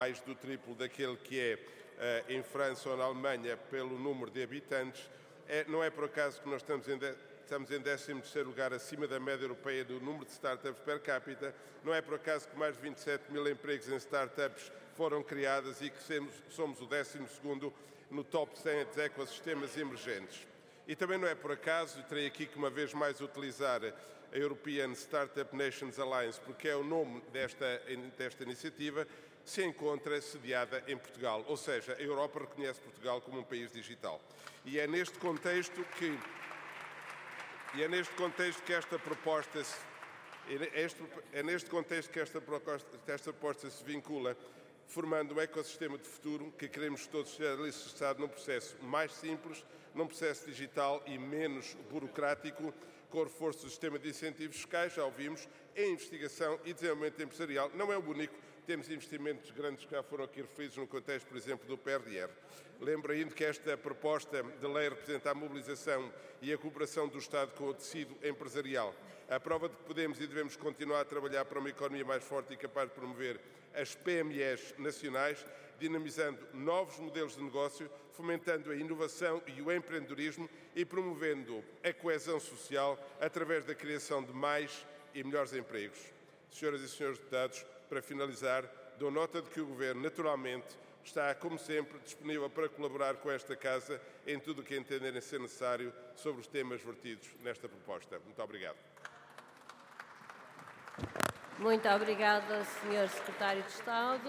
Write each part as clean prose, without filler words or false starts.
mais do triplo daquele que é em França ou na Alemanha pelo número de habitantes. Não é por acaso que nós estamos em 13º lugar acima da média europeia do número de startups per capita. Não é por acaso que mais de 27 mil empregos em startups foram criadas e que somos o 12º no top 100 de ecossistemas emergentes. E também não é por acaso, e terei aqui que uma vez mais utilizar a European Startup Nations Alliance, porque é o nome desta iniciativa, se encontra sediada em Portugal, ou seja, a Europa reconhece Portugal como um país digital. E é neste contexto que esta proposta se vincula, formando um ecossistema de futuro que queremos todos ser alicerçado num processo mais simples, num processo digital e menos burocrático, com o reforço do sistema de incentivos fiscais, já ouvimos, em investigação e desenvolvimento empresarial. Não é o único. Temos investimentos grandes que já foram aqui referidos no contexto, por exemplo, do PRR. Lembro ainda que esta proposta de lei representa a mobilização e a cooperação do Estado com o tecido empresarial. A prova de que podemos e devemos continuar a trabalhar para uma economia mais forte e capaz de promover as PMEs nacionais, dinamizando novos modelos de negócio, fomentando a inovação e o empreendedorismo e promovendo a coesão social através da criação de mais e melhores empregos. Senhoras e senhores deputados, para finalizar, dou nota de que o Governo, naturalmente, está, como sempre, disponível para colaborar com esta Casa em tudo o que entenderem ser necessário sobre os temas vertidos nesta proposta. Muito obrigado. Muito obrigada, Sr. Secretário de Estado.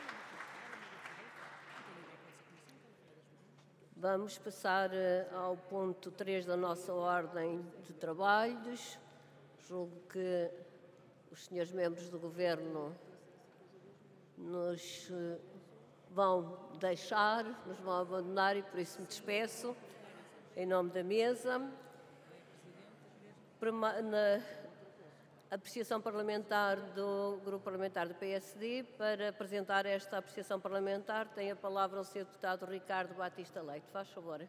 Vamos passar ao ponto 3 da nossa ordem de trabalhos. Julgo que os senhores membros do Governo nos vão deixar, nos vão abandonar e por isso me despeço em nome da mesa. Na apreciação parlamentar do Grupo Parlamentar do PSD, para apresentar esta apreciação parlamentar, tem a palavra o Sr. Deputado Ricardo Batista Leite. Faz favor.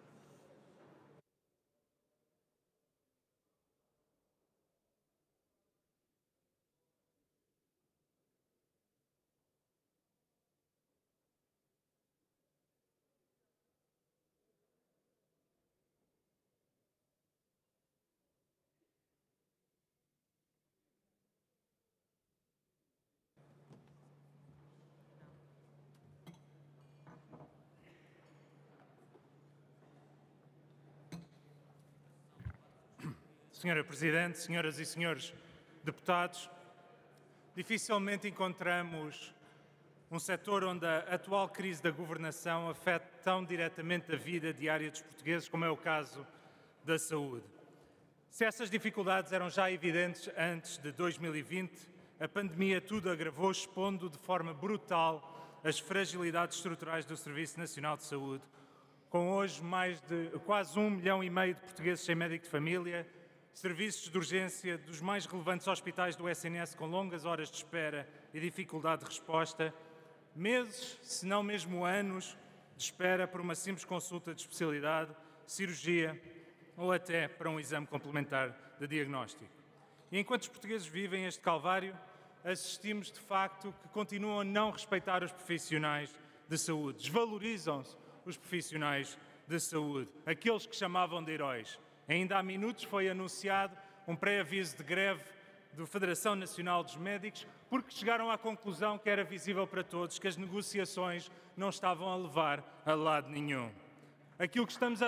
Senhora Presidente, senhoras e senhores deputados, dificilmente encontramos um setor onde a atual crise da governação afeta tão diretamente a vida diária dos portugueses como é o caso da saúde. Se essas dificuldades eram já evidentes antes de 2020, a pandemia tudo agravou, expondo de forma brutal as fragilidades estruturais do Serviço Nacional de Saúde, com hoje mais de quase 1,5 milhão de portugueses sem médico de família, serviços de urgência dos mais relevantes hospitais do SNS com longas horas de espera e dificuldade de resposta, meses, se não mesmo anos, de espera por uma simples consulta de especialidade, cirurgia ou até para um exame complementar de diagnóstico. E enquanto os portugueses vivem este calvário, assistimos de facto que continuam a não respeitar os profissionais de saúde. Desvalorizam-se os profissionais de saúde, aqueles que chamavam de heróis. Ainda há minutos foi anunciado um pré-aviso de greve da Federação Nacional dos Médicos, porque chegaram à conclusão que era visível para todos que as negociações não estavam a levar a lado nenhum. Aquilo que estamos a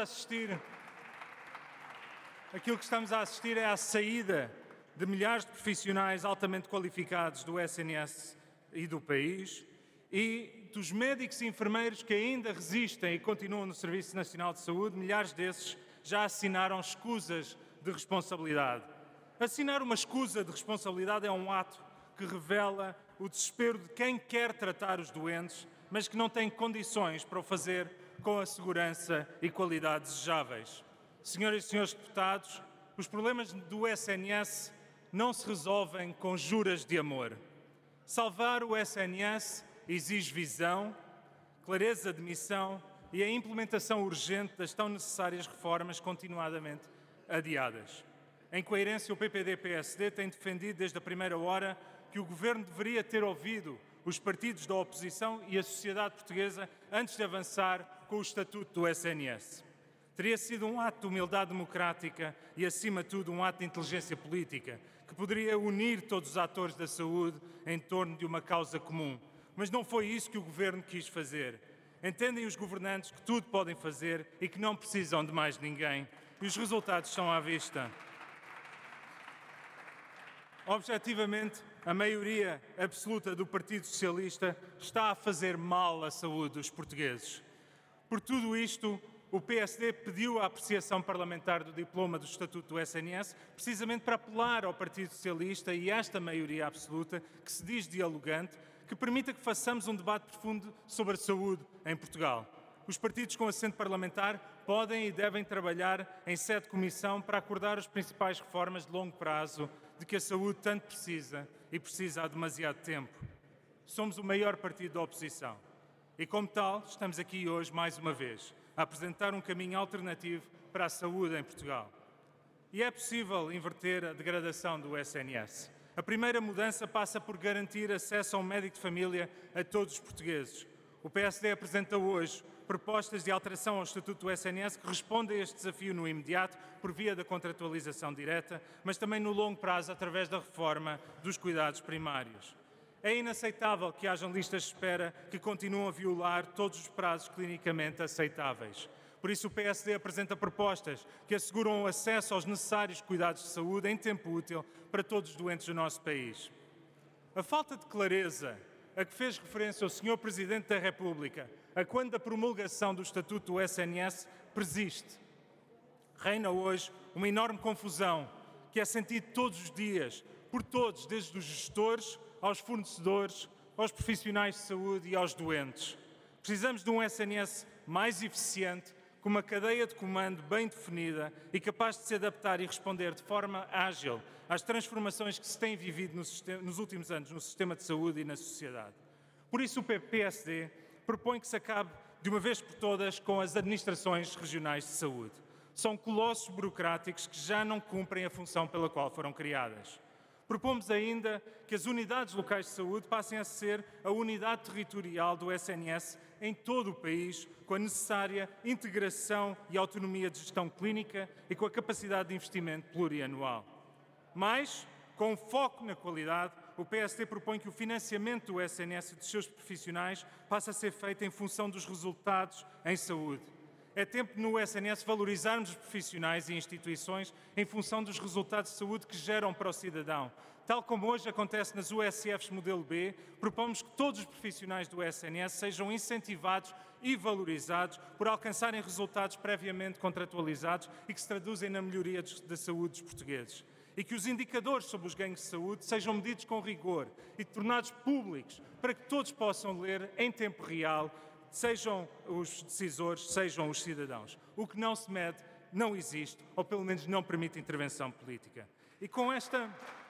assistir é à saída de milhares de profissionais altamente qualificados do SNS e do país e dos médicos e enfermeiros que ainda resistem e continuam no Serviço Nacional de Saúde, milhares desses já assinaram escusas de responsabilidade. Assinar uma escusa de responsabilidade é um ato que revela o desespero de quem quer tratar os doentes, mas que não tem condições para o fazer com a segurança e qualidade desejáveis. Senhoras e senhores deputados, os problemas do SNS não se resolvem com juras de amor. Salvar o SNS exige visão, clareza de missão e a implementação urgente das tão necessárias reformas continuadamente adiadas. Em coerência, o PPD-PSD tem defendido desde a primeira hora que o Governo deveria ter ouvido os partidos da oposição e a sociedade portuguesa antes de avançar com o estatuto do SNS. Teria sido um ato de humildade democrática e, acima de tudo, um ato de inteligência política, que poderia unir todos os atores da saúde em torno de uma causa comum. Mas não foi isso que o Governo quis fazer. Entendem os governantes que tudo podem fazer e que não precisam de mais ninguém. E os resultados estão à vista. Objetivamente, a maioria absoluta do Partido Socialista está a fazer mal à saúde dos portugueses. Por tudo isto, o PSD pediu a apreciação parlamentar do diploma do Estatuto do SNS precisamente para apelar ao Partido Socialista e a esta maioria absoluta, que se diz dialogante, que permita que façamos um debate profundo sobre a saúde em Portugal. Os partidos com assento parlamentar podem e devem trabalhar em sede de comissão para acordar as principais reformas de longo prazo de que a saúde tanto precisa e precisa há demasiado tempo. Somos o maior partido da oposição e, como tal, estamos aqui hoje, mais uma vez, a apresentar um caminho alternativo para a saúde em Portugal. E é possível inverter a degradação do SNS. A primeira mudança passa por garantir acesso a um médico de família a todos os portugueses. O PSD apresenta hoje propostas de alteração ao Estatuto do SNS que respondem a este desafio no imediato, por via da contratualização direta, mas também no longo prazo, através da reforma dos cuidados primários. É inaceitável que hajam listas de espera que continuam a violar todos os prazos clinicamente aceitáveis. Por isso, o PSD apresenta propostas que asseguram o acesso aos necessários cuidados de saúde em tempo útil para todos os doentes do nosso país. A falta de clareza a que fez referência o Sr. Presidente da República, a quando da promulgação do Estatuto do SNS, persiste. Reina hoje uma enorme confusão que é sentida todos os dias, por todos, desde os gestores aos fornecedores, aos profissionais de saúde e aos doentes. Precisamos de um SNS mais eficiente, com uma cadeia de comando bem definida e capaz de se adaptar e responder de forma ágil às transformações que se têm vivido nos últimos anos no sistema de saúde e na sociedade. Por isso o PSD propõe que se acabe de uma vez por todas com as administrações regionais de saúde. São colossos burocráticos que já não cumprem a função pela qual foram criadas. Propomos ainda que as unidades locais de saúde passem a ser a unidade territorial do SNS em todo o país, com a necessária integração e autonomia de gestão clínica e com a capacidade de investimento plurianual. Mas, com foco na qualidade, o PSD propõe que o financiamento do SNS e dos seus profissionais passe a ser feito em função dos resultados em saúde. É tempo no SNS valorizarmos os profissionais e instituições em função dos resultados de saúde que geram para o cidadão. Tal como hoje acontece nas USFs modelo B, propomos que todos os profissionais do SNS sejam incentivados e valorizados por alcançarem resultados previamente contratualizados e que se traduzem na melhoria da saúde dos portugueses. E que os indicadores sobre os ganhos de saúde sejam medidos com rigor e tornados públicos para que todos possam ler em tempo real, sejam os decisores, sejam os cidadãos. O que não se mede não existe, ou pelo menos não permite intervenção política. E com esta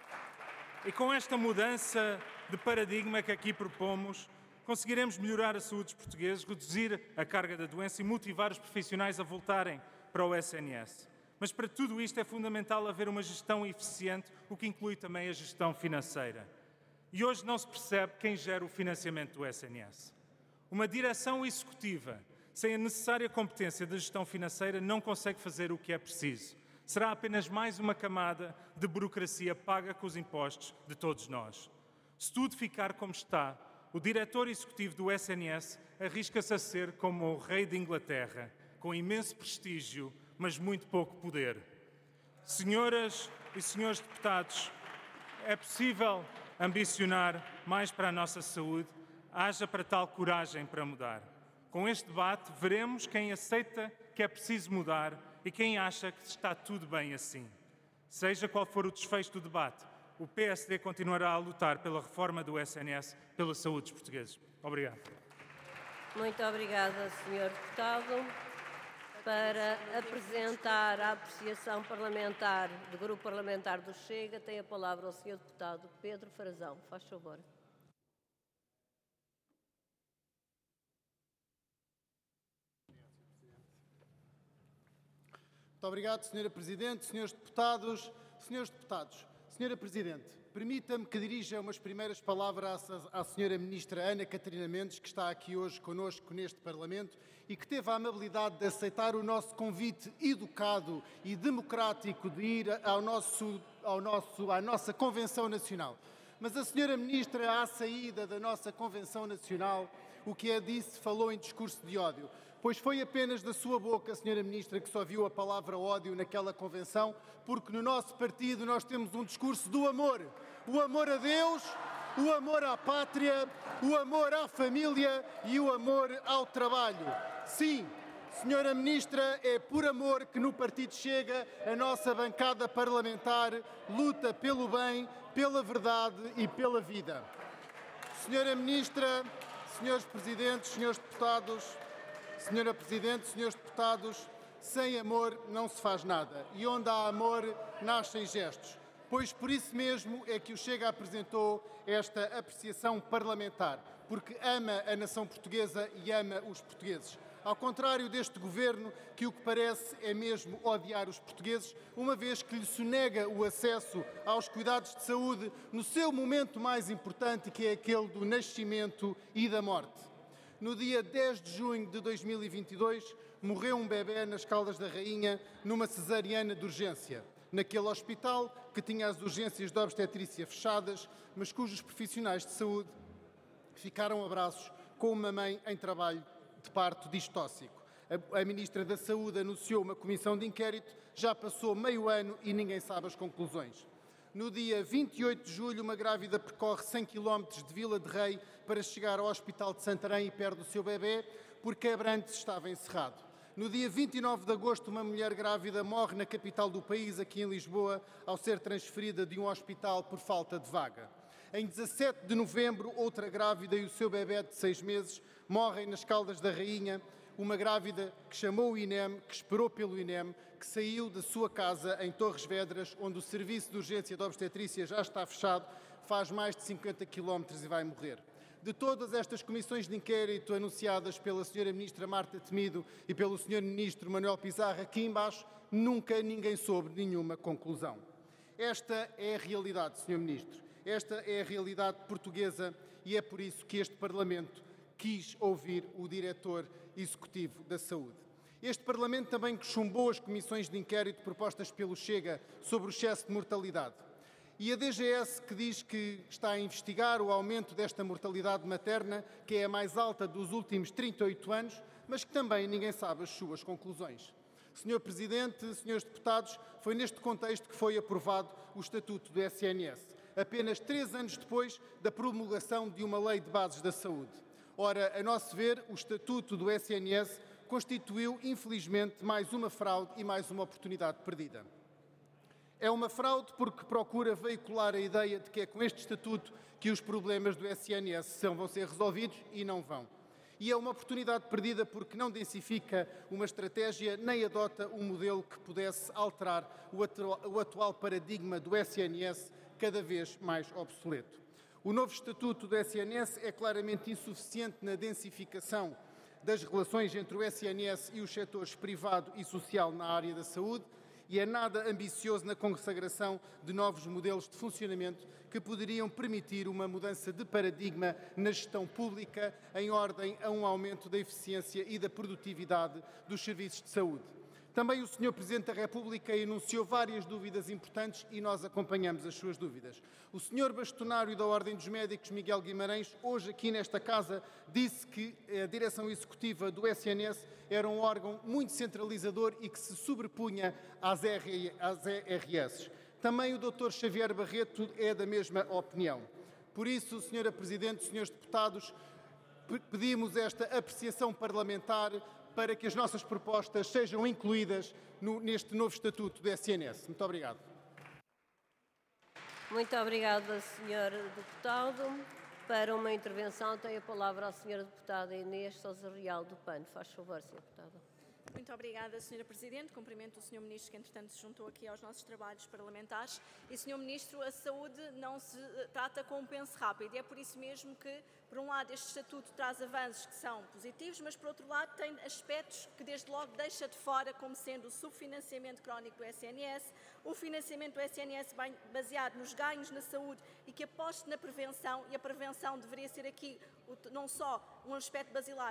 mudança de paradigma que aqui propomos, conseguiremos melhorar a saúde dos portugueses, reduzir a carga da doença e motivar os profissionais a voltarem para o SNS. Mas para tudo isto é fundamental haver uma gestão eficiente, o que inclui também a gestão financeira. E hoje não se percebe quem gera o financiamento do SNS. Uma direção executiva, sem a necessária competência da gestão financeira, não consegue fazer o que é preciso. Será apenas mais uma camada de burocracia paga com os impostos de todos nós. Se tudo ficar como está, o diretor executivo do SNS arrisca-se a ser como o rei de Inglaterra, com imenso prestígio, mas muito pouco poder. Senhoras e senhores deputados, é possível ambicionar mais para a nossa saúde. Haja para tal coragem para mudar. Com este debate, veremos quem aceita que é preciso mudar e quem acha que está tudo bem assim. Seja qual for o desfecho do debate, o PSD continuará a lutar pela reforma do SNS, pela saúde dos portugueses. Obrigado. Muito obrigada, Sr. Deputado. Para apresentar a apreciação parlamentar do Grupo Parlamentar do Chega, tem a palavra o Sr. Deputado Pedro Frazão. Faz favor. Muito obrigado, Sra. Presidente, Srs. Deputados. Sra. Presidente, Permita-me que dirija umas primeiras palavras à Sra. Ministra Ana Catarina Mendes, que está aqui hoje conosco neste Parlamento e que teve a amabilidade de aceitar o nosso convite educado e democrático de ir à nossa Convenção Nacional. Mas a Sra. Ministra, à saída da nossa Convenção Nacional, o que disse falou em discurso de ódio. Pois foi apenas da sua boca, Sra. Ministra, que só viu a palavra ódio naquela convenção, porque no nosso partido nós temos um discurso do amor. O amor a Deus, o amor à pátria, o amor à família e o amor ao trabalho. Sim, Sra. Ministra, é por amor que no Partido Chega a nossa bancada parlamentar luta pelo bem, pela verdade e pela vida. Sra. Ministra, Srs. Presidentes, Srs. Deputados, Sra. Presidente, Srs. Deputados, sem amor não se faz nada. E onde há amor, nascem gestos. Pois por isso mesmo é que o Chega apresentou esta apreciação parlamentar, porque ama a nação portuguesa e ama os portugueses. Ao contrário deste governo, que o que parece é mesmo odiar os portugueses, uma vez que lhe sonega o acesso aos cuidados de saúde no seu momento mais importante, que é aquele do nascimento e da morte. No dia 10 de junho de 2022, morreu um bebê nas Caldas da Rainha numa cesariana de urgência, naquele hospital que tinha as urgências de obstetrícia fechadas, mas cujos profissionais de saúde ficaram a braços com uma mãe em trabalho de parto distóxico. A Ministra da Saúde anunciou uma comissão de inquérito, já passou meio ano e ninguém sabe as conclusões. No dia 28 de julho, uma grávida percorre 100 km de Vila de Rei para chegar ao Hospital de Santarém e perde o seu bebê porque Abrantes estava encerrado. No dia 29 de agosto, uma mulher grávida morre na capital do país, aqui em Lisboa, ao ser transferida de um hospital por falta de vaga. Em 17 de novembro, outra grávida e o seu bebê de 6 meses morrem nas Caldas da Rainha, uma grávida que chamou o INEM, que esperou pelo INEM, que saiu da sua casa em Torres Vedras, onde o serviço de urgência de obstetrícia já está fechado, faz mais de 50 km e vai morrer. De todas estas comissões de inquérito anunciadas pela Sra. Ministra Marta Temido e pelo Sr. Ministro Manuel Pizarro aqui embaixo, nunca ninguém soube nenhuma conclusão. Esta é a realidade, Sr. Ministro. Esta é a realidade portuguesa e é por isso que este Parlamento quis ouvir o Diretor Executivo da Saúde. Este Parlamento também chumbou as comissões de inquérito propostas pelo Chega sobre o excesso de mortalidade. E a DGS, que diz que está a investigar o aumento desta mortalidade materna, que é a mais alta dos últimos 38 anos, mas que também ninguém sabe as suas conclusões. Sr. Presidente, Srs. Deputados, foi neste contexto que foi aprovado o Estatuto do SNS, apenas 3 anos depois da promulgação de uma Lei de Bases da Saúde. Ora, a nosso ver, o Estatuto do SNS constituiu, infelizmente, mais uma fraude e mais uma oportunidade perdida. É uma fraude porque procura veicular a ideia de que é com este Estatuto que os problemas do SNS vão ser resolvidos e não vão. E é uma oportunidade perdida porque não densifica uma estratégia nem adota um modelo que pudesse alterar o atual paradigma do SNS, cada vez mais obsoleto. O novo Estatuto do SNS é claramente insuficiente na densificação das relações entre o SNS e os setores privado e social na área da saúde e é nada ambicioso na consagração de novos modelos de funcionamento que poderiam permitir uma mudança de paradigma na gestão pública em ordem a um aumento da eficiência e da produtividade dos serviços de saúde. Também o Sr. Presidente da República enunciou várias dúvidas importantes e nós acompanhamos as suas dúvidas. O Sr. Bastonário da Ordem dos Médicos, Miguel Guimarães, hoje aqui nesta casa, disse que a direção executiva do SNS era um órgão muito centralizador e que se sobrepunha às ERS. Também o Dr. Xavier Barreto é da mesma opinião. Por isso, Sra. Presidente, Srs. Deputados, pedimos esta apreciação parlamentar para que as nossas propostas sejam incluídas neste novo Estatuto do SNS. Muito obrigado. Muito obrigada, Sr. Deputado. Para uma intervenção tem a palavra a Sra. Deputada Inês Sousa Real do PAN. Faz favor, Sra. Deputada. Muito obrigada, Sra. Presidente. Cumprimento o Sr. Ministro, que entretanto se juntou aqui aos nossos trabalhos parlamentares. E, Sr. Ministro, a saúde não se trata com um penso rápido. E é por isso mesmo que, por um lado, este estatuto traz avanços que são positivos, mas, por outro lado, tem aspectos que, desde logo, deixa de fora, como sendo o subfinanciamento crónico do SNS, o financiamento do SNS baseado nos ganhos na saúde e que aposte na prevenção, e a prevenção deveria ser aqui não só um aspecto basilar,